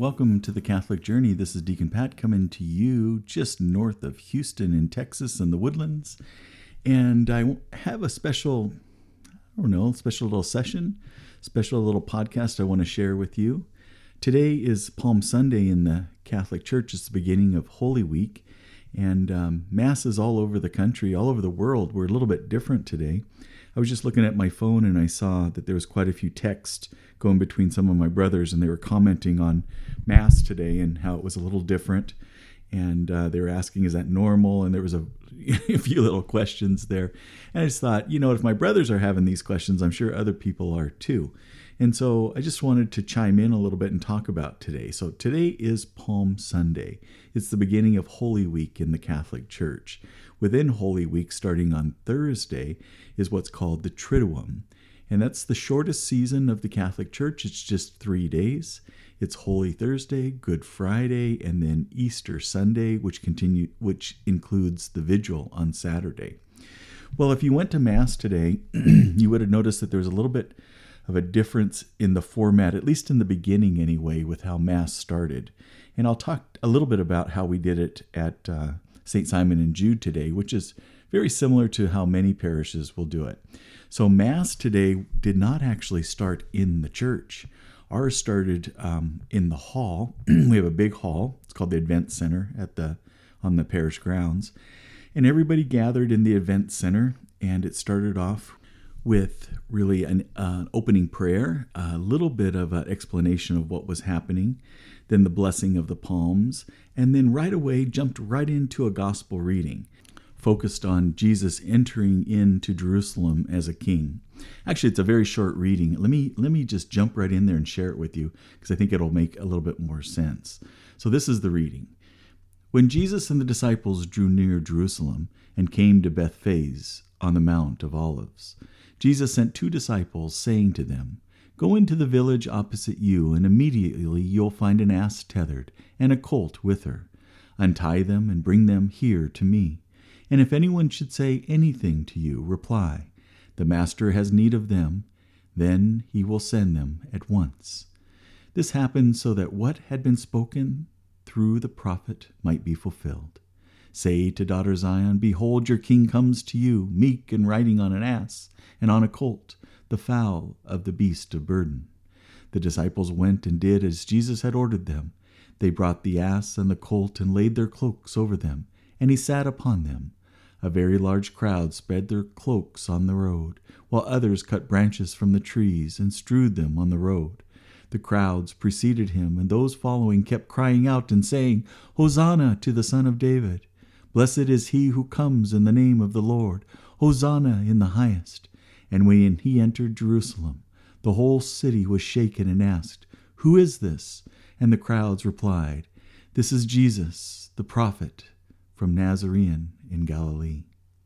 welcome to the Catholic Journey. This is Deacon Pat coming to you just north of Houston in Texas in the Woodlands. And I have a special little session, special little podcast I want to share with you. Today is Palm Sunday in the Catholic Church. It's the beginning of Holy Week. And masses all over the country, all over the world, were a little bit different today. I was just looking at my phone and I saw that there was quite a few texts going between some of my brothers, and they were commenting on Mass today and how it was a little different. And they were asking, is that normal? And there was a few little questions there. And I just thought, if my brothers are having these questions, I'm sure other people are too. And so I just wanted to chime in a little bit and talk about today. So today is Palm Sunday. It's the beginning of Holy Week in the Catholic Church. Within Holy Week, starting on Thursday, is what's called the Triduum. And that's the shortest season of the Catholic Church. It's just 3 days. It's Holy Thursday, Good Friday, and then Easter Sunday, which includes the Vigil on Saturday. Well, if you went to Mass today, you would have noticed that there was a little bit of a difference in the format, at least in the beginning anyway, with how Mass started. And I'll talk a little bit about how we did it at St. Simon and Jude today, which is very similar to how many parishes will do it. So Mass today did not actually start in the church. Ours started in the hall. We have a big hall. It's called the Advent Center on the parish grounds. And everybody gathered in the Advent Center, and it started off with really an opening prayer, a little bit of an explanation of what was happening, then the blessing of the palms, and then right away jumped right into a gospel reading, focused on Jesus entering into Jerusalem as a king. Actually, it's a very short reading. Let me just jump right in there and share it with you, because I think it'll make a little bit more sense. So this is the reading. When Jesus and the disciples drew near Jerusalem and came to Bethphage on the Mount of Olives, Jesus sent 2 disciples, saying to them, "Go into the village opposite you, and immediately you'll find an ass tethered and a colt with her. Untie them and bring them here to me. And if anyone should say anything to you, reply, 'The Master has need of them,' then he will send them at once." This happened so that what had been spoken through the prophet might be fulfilled. "Say to daughter Zion, behold, your king comes to you, meek and riding on an ass, and on a colt, the foal of the beast of burden." The disciples went and did as Jesus had ordered them. They brought the ass and the colt and laid their cloaks over them, and he sat upon them. A very large crowd spread their cloaks on the road, while others cut branches from the trees and strewed them on the road. The crowds preceded him, and those following kept crying out and saying, "Hosanna to the Son of David! Blessed is he who comes in the name of the Lord! Hosanna in the highest!" And when he entered Jerusalem, the whole city was shaken and asked, "Who is this?" And the crowds replied, "This is Jesus, the prophet from Nazareth in Galilee."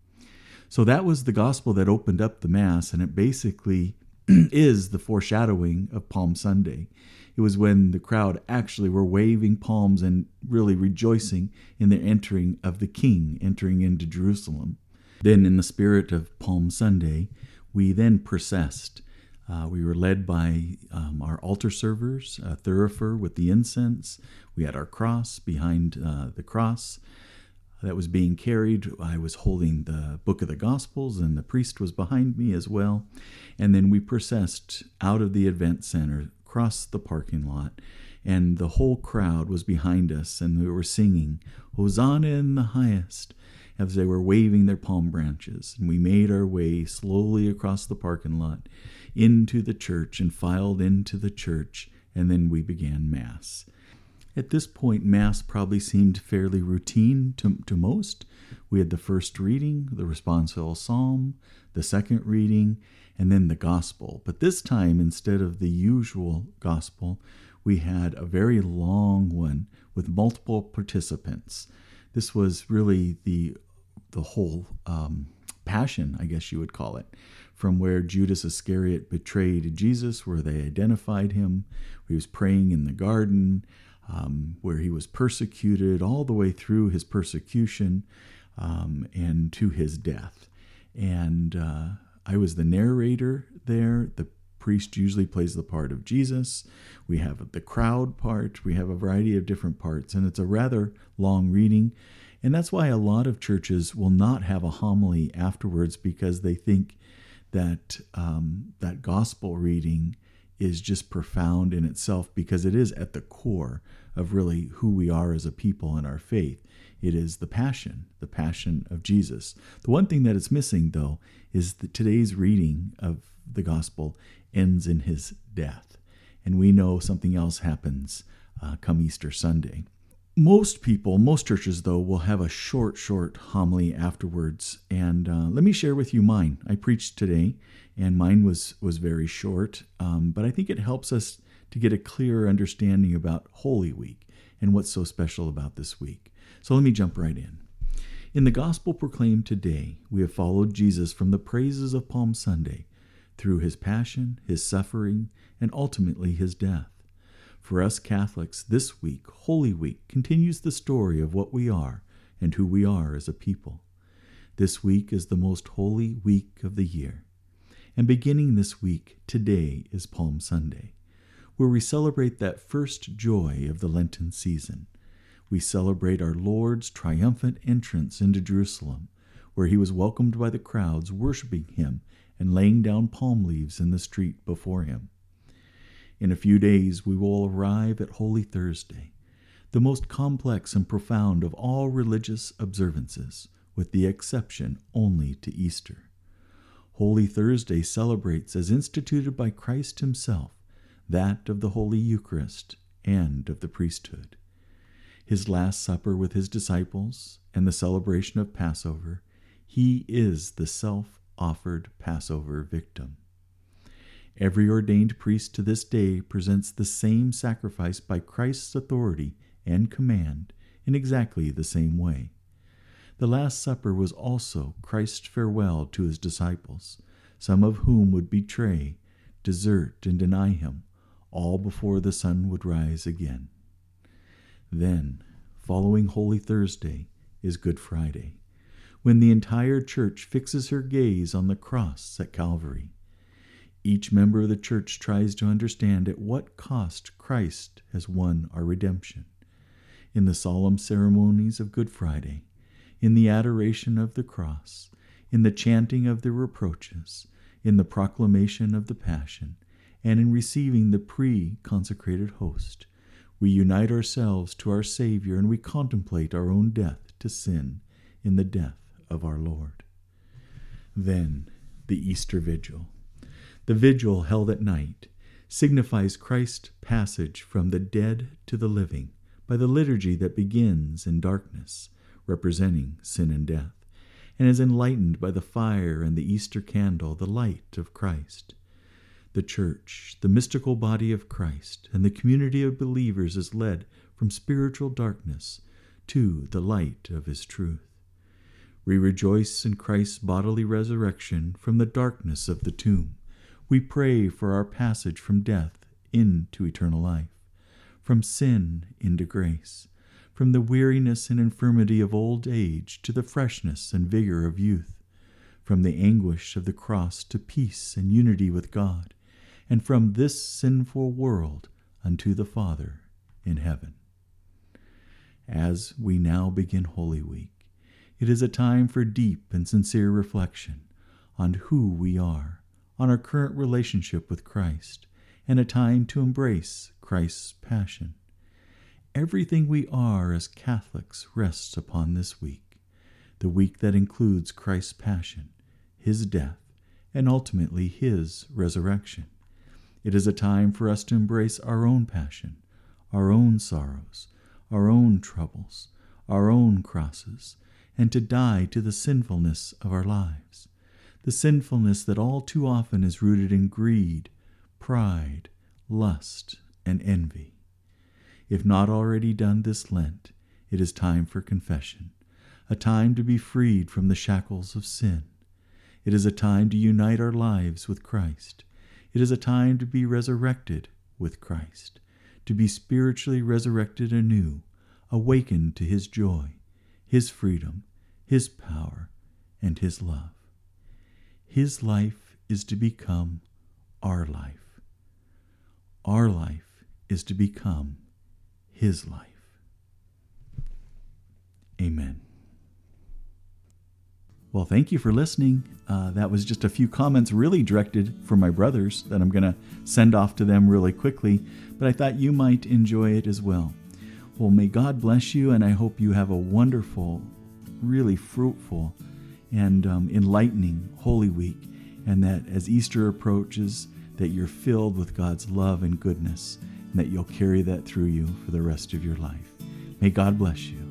So that was the gospel that opened up the Mass, and it basically is the foreshadowing of Palm Sunday. It was when the crowd actually were waving palms and really rejoicing in the entering of the King, entering into Jerusalem. Then in the spirit of Palm Sunday, we then processed. We were led by our altar servers, a thurifer with the incense. We had our cross behind the cross that was being carried. I was holding the book of the Gospels, and the priest was behind me as well. And then we processed out of the Advent Center, across the parking lot, and the whole crowd was behind us, and we were singing, "Hosanna in the highest," as they were waving their palm branches. And we made our way slowly across the parking lot into the church and filed into the church, and then we began Mass. At this point, Mass probably seemed fairly routine to most. We had the first reading, the responsorial psalm, the second reading, and then the gospel. But this time, instead of the usual gospel, we had a very long one with multiple participants. This was really the whole passion, I guess you would call it, from where Judas Iscariot betrayed Jesus, where they identified him, where he was praying in the garden, where he was persecuted all the way through his persecution and to his death. And I was the narrator there. The priest usually plays the part of Jesus. We have the crowd part. We have a variety of different parts, and it's a rather long reading. And that's why a lot of churches will not have a homily afterwards, because they think that that gospel reading is just profound in itself, because it is at the core of really who we are as a people and our faith. It is the passion of Jesus. The one thing that it's missing, though, is that today's reading of the gospel ends in his death. And we know something else happens come Easter Sunday. Most churches, though, will have a short homily afterwards. And let me share with you mine. I preached today, and mine was very short, but I think it helps us to get a clearer understanding about Holy Week and what's so special about this week. So let me jump right in. In the gospel proclaimed today, we have followed Jesus from the praises of Palm Sunday through his passion, his suffering, and ultimately his death. For us Catholics, this week, Holy Week, continues the story of what we are and who we are as a people. This week is the most holy week of the year. And beginning this week, today is Palm Sunday, where we celebrate that first joy of the Lenten season. We celebrate our Lord's triumphant entrance into Jerusalem, where he was welcomed by the crowds worshiping him and laying down palm leaves in the street before him. In a few days, we will arrive at Holy Thursday, the most complex and profound of all religious observances, with the exception only to Easter. Holy Thursday celebrates, as instituted by Christ himself, that of the Holy Eucharist and of the priesthood. His Last Supper with his disciples and the celebration of Passover, he is the self-offered Passover victim. Every ordained priest to this day presents the same sacrifice by Christ's authority and command in exactly the same way. The Last Supper was also Christ's farewell to his disciples, some of whom would betray, desert, and deny him, all before the sun would rise again. Then, following Holy Thursday, is Good Friday, when the entire church fixes her gaze on the cross at Calvary. Each member of the church tries to understand at what cost Christ has won our redemption. In the solemn ceremonies of Good Friday, in the adoration of the cross, in the chanting of the reproaches, in the proclamation of the Passion, and in receiving the pre-consecrated host, we unite ourselves to our Savior, and we contemplate our own death to sin in the death of our Lord. Then, the Easter Vigil. The vigil held at night signifies Christ's passage from the dead to the living by the liturgy that begins in darkness, representing sin and death, and is enlightened by the fire and the Easter candle, the light of Christ. The Church, the mystical body of Christ, and the community of believers is led from spiritual darkness to the light of his truth. We rejoice in Christ's bodily resurrection from the darkness of the tomb. We pray for our passage from death into eternal life, from sin into grace, from the weariness and infirmity of old age to the freshness and vigor of youth, from the anguish of the cross to peace and unity with God, and from this sinful world unto the Father in heaven. As we now begin Holy Week, it is a time for deep and sincere reflection on who we are, on our current relationship with Christ, and a time to embrace Christ's passion. Everything we are as Catholics rests upon this week, the week that includes Christ's passion, his death, and ultimately his resurrection. It is a time for us to embrace our own passion, our own sorrows, our own troubles, our own crosses, and to die to the sinfulness of our lives, the sinfulness that all too often is rooted in greed, pride, lust, and envy. If not already done this Lent, it is time for confession, a time to be freed from the shackles of sin. It is a time to unite our lives with Christ. It is a time to be resurrected with Christ, to be spiritually resurrected anew, awakened to his joy, his freedom, his power, and his love. His life is to become our life. Our life is to become his life. Amen. Well, thank you for listening. That was just a few comments really directed for my brothers that I'm going to send off to them really quickly, but I thought you might enjoy it as well. Well, may God bless you, and I hope you have a wonderful, really fruitful, and enlightening Holy Week, and that as Easter approaches, that you're filled with God's love and goodness, and that you'll carry that through you for the rest of your life. May God bless you.